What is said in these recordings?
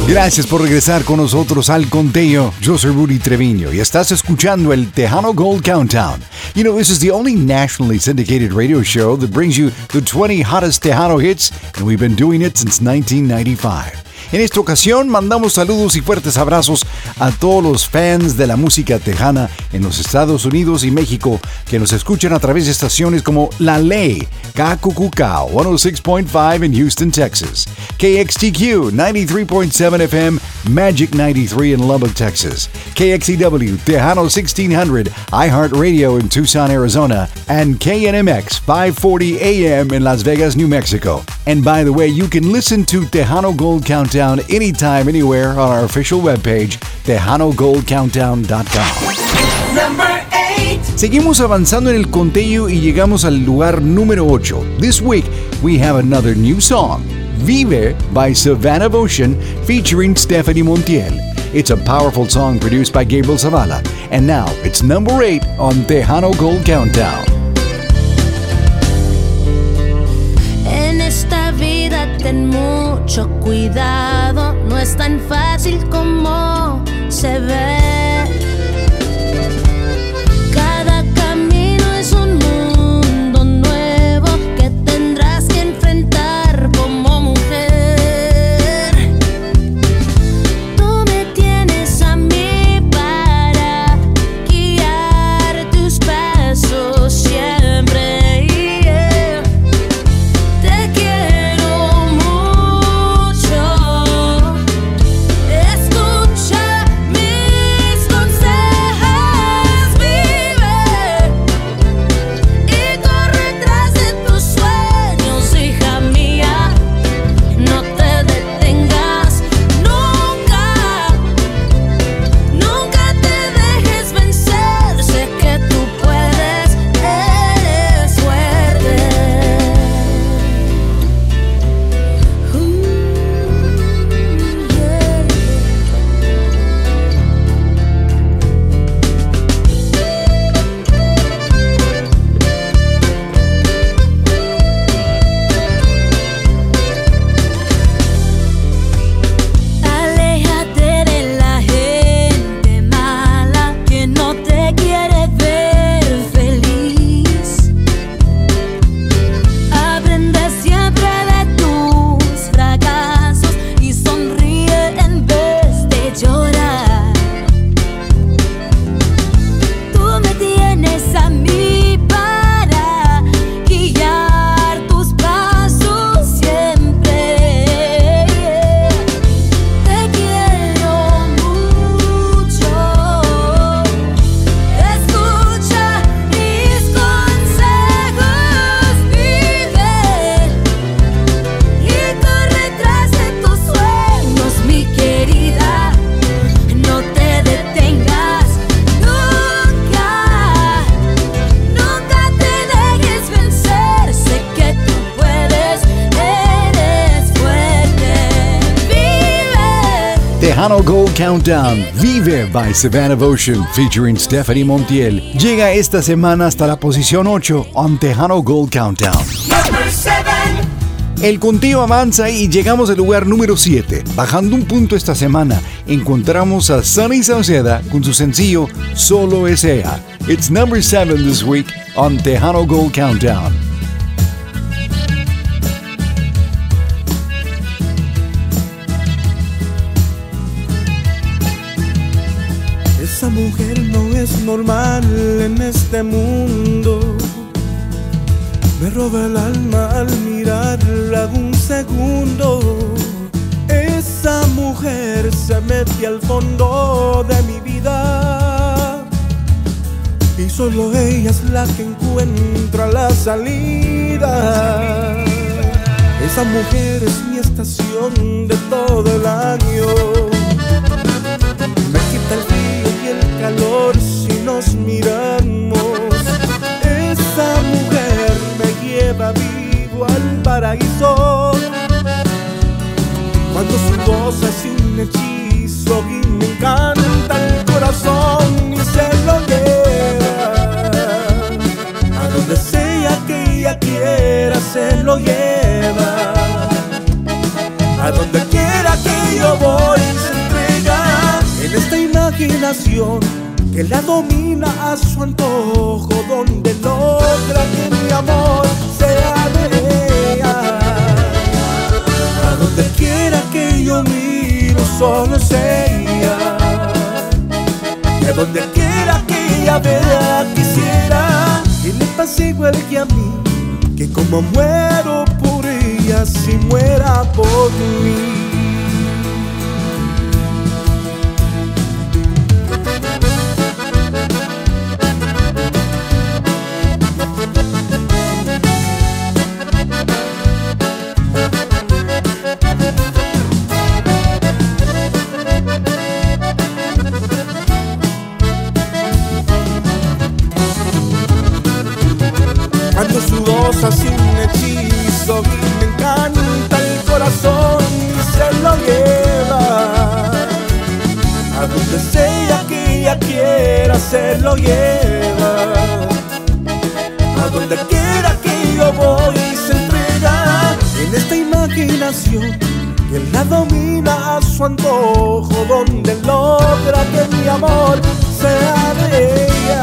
Gracias por regresar con nosotros al conteo. Yo soy Rudy Treviño y estás escuchando el Tejano Gold Countdown. You know, this is the only nationally syndicated radio show that brings you the 20 hottest Tejano hits, and we've been doing it since 1995. En esta ocasión mandamos saludos y fuertes abrazos a todos los fans de la música tejana en los Estados Unidos y México que nos escuchan a través de estaciones como La Ley, KQQK 106.5 en Houston, Texas, KXTQ 93.7 FM, Magic 93 in Lubbock, Texas, KXEW Tejano 1600 iHeartRadio in Tucson, Arizona, and KNMX 540 AM in Las Vegas, New Mexico. And by the way, you can listen to Tejano Gold Countdown anytime, anywhere on our official webpage, TejanoGoldCountdown.com. Number 8. Seguimos avanzando en el conteo y llegamos al lugar número 8. This week, we have another new song, Vive by Savannah Ocean, featuring Stephanie Montiel. It's a powerful song produced by Gabriel Zavala. And now, it's number 8 on Tejano Gold Countdown. En esta vida ten mucho cuidado, no es tan fácil como se ve. Cada camino es un mundo nuevo que tendrás que enfrentar como mujer. Tú me tienes a mí para guiar tus pasos siempre. Tejano Gold Countdown, Vive by Savannah Ocean, featuring Stephanie Montiel, llega esta semana hasta la posición 8 on Tejano Gold Countdown. Number 7. El conteo avanza y llegamos al lugar número 7. Bajando un punto esta semana, encontramos a Sunny Sauceda con su sencillo Solo es ella. It's number 7 this week on Tejano Gold Countdown. Esa mujer no es normal en este mundo. Me roba el alma al mirarla un segundo. Esa mujer se mete al fondo de mi vida y solo ella es la que encuentra la salida. Esa mujer es mi estación de todo el año. Me quita el frío y el calor si nos miramos. Esa mujer me lleva vivo al paraíso. Cuando su voz es un hechizo y me encanta el corazón y se lo lleva a donde sea que ella quiera, se lo lleva a A donde quiera que yo voy se entrega en esta imaginación que la domina a su antojo, donde logra que mi amor sea de ella. A donde quiera que yo miro solo es ella, y a donde quiera que ella vea quisiera que le pase igual que a mí, que como muero por ella, si muera por mí. Cuando su voz hace un hechizo y me encanta el corazón y se lo lleva a donde sea que ella quiera, se lo lleva. A donde quiera que yo voy se entrega en esta imaginación que la domina a su antojo, donde logra que mi amor sea de ella.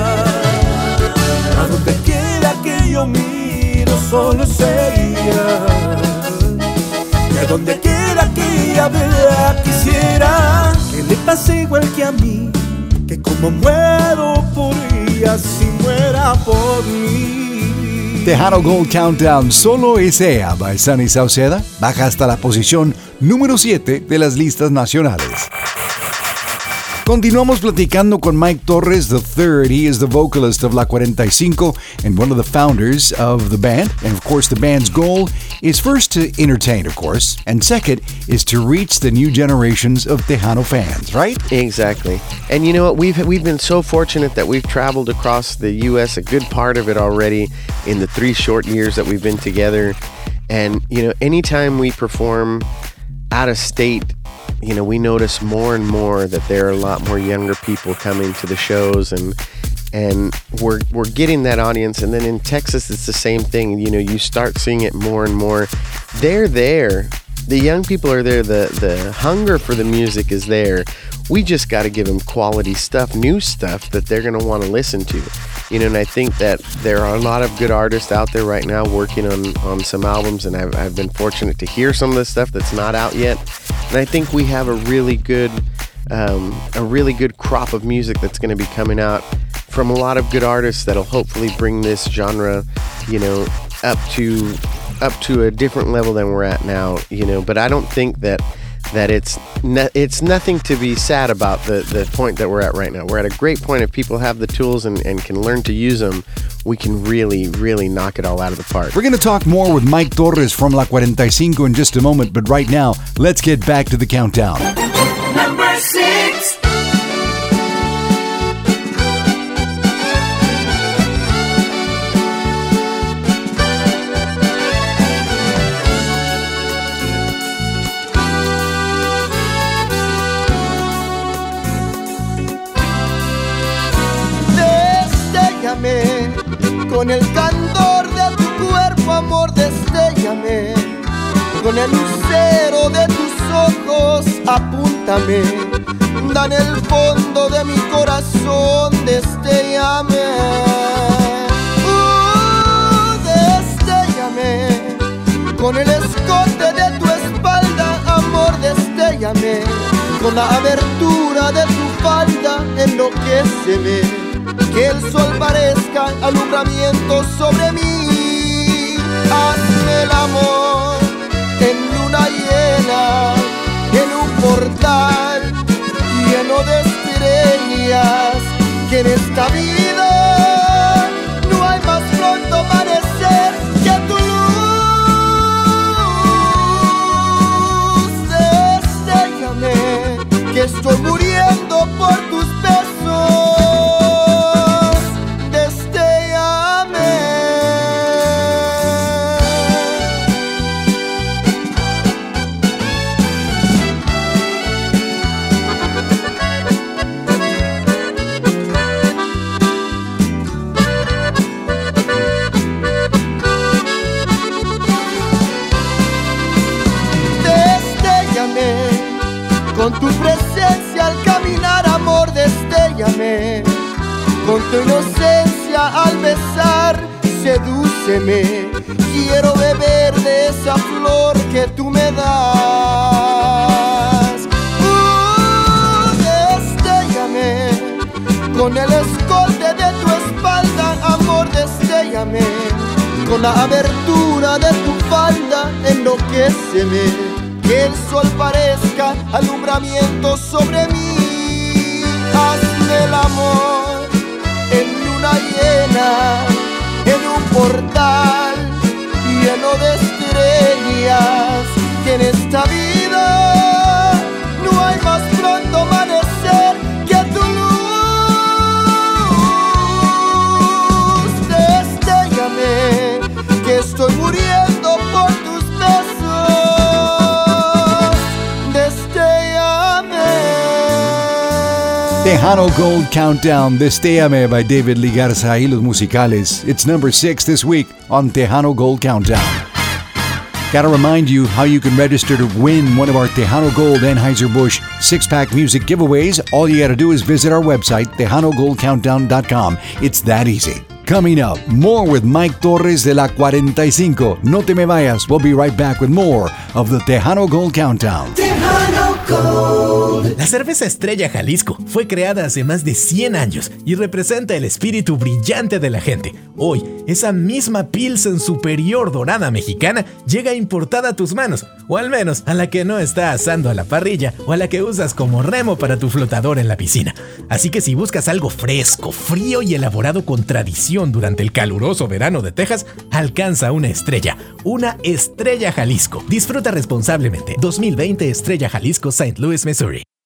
A donde quiera que yo miro solo es ella, y a donde quiera que ella vea quisiera que le pase igual que a mí, que como muero por ella, si muera por mí. Tejano Gold Countdown, Solo es ella by Sunny Sauceda, baja hasta la posición número 7 de las listas nacionales. Continuamos platicando con Mike Torres III. He is the vocalist of La 45 and one of the founders of the band. And of course, the band's goal is first to entertain, of course, and second is to reach the new generations of Tejano fans, right? Exactly. And you know what? We've been so fortunate that we've traveled across the U.S., a good part of it already, in the 3 short years that we've been together. And, you know, anytime we perform out of state, you know, we notice more and more that there are a lot more younger people coming to the shows, and we're getting that audience. And then in Texas, it's the same thing. You know, you start seeing it more and more. They're there. The young people are there. The hunger for the music is there. We just got to give them quality stuff, new stuff that they're going to want to listen to. You know, and I think that there are a lot of good artists out there right now working on some albums, and I've been fortunate to hear some of the stuff that's not out yet. And I think we have a really good crop of music that's going to be coming out from a lot of good artists that'll hopefully bring this genre, you know, up to a different level than we're at now. You know, but I don't think that it's nothing to be sad about the point that we're at right now. We're at a great point. If people have the tools and can learn to use them, we can really, really knock it all out of the park. We're going to talk more with Mike Torres from La 45 in just a moment, but right now, let's get back to the countdown. Number 6. Con el candor de tu cuerpo, amor, destellame. Con el lucero de tus ojos, apúntame. Da en el fondo de mi corazón, destellame. Destellame. Con el escote de tu espalda, amor, destellame. Con la abertura de tu falda, enloquéceme. Que el sol parezca alumbramiento sobre mí. Hazme el amor en luna llena, en un portal lleno de estrellas. Que en esta vida no hay más pronto amanecer que tu luz. Destellame, que estoy muriendo por tus besos. Con tu presencia al caminar, amor, destellame. Con tu inocencia al besar, sedúceme. Quiero beber de esa flor que tú me das. Destellame. Con el escote de tu espalda, amor, destellame. Con la abertura de tu falda, enloquéceme. Que el sol parezca alumbramiento sobre mí. Hazme el amor en luna llena, en un portal lleno de estrellas. Que en esta vida no hay más pronto amanecer que tu luz. Destellame, que estoy muriendo por tus besos. Tejano Gold Countdown, Destellame by David Lee Garza y los musicales. It's number 6 this week on Tejano Gold Countdown. Gotta remind you how you can register to win one of our Tejano Gold Anheuser-Busch 6-pack music giveaways. All you gotta do is visit our website, TejanoGoldCountdown.com. It's that easy. Coming up, more with Mike Torres de la 45. No te me vayas. We'll be right back with more of the Tejano Gold Countdown. Tejano Gold. La cerveza Estrella Jalisco fue creada hace más de 100 años y representa el espíritu brillante de la gente. Hoy, esa misma Pilsen superior dorada mexicana llega importada a tus manos, o al menos a la que no está asando a la parrilla o a la que usas como remo para tu flotador en la piscina. Así que si buscas algo fresco, frío y elaborado con tradición durante el caluroso verano de Texas, alcanza una Estrella Jalisco. Disfruta responsablemente. 2020 Estrella Jalisco, St. Louis, Missouri.